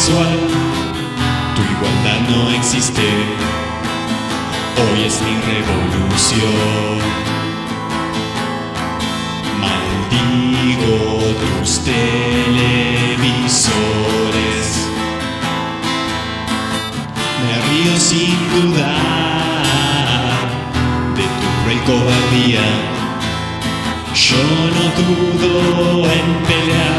sexual, tu igualdad no existe, hoy es mi revolución. Maldigo tus televisores, me río sin dudar de tu cruel cobardía. Yo no dudo en pelear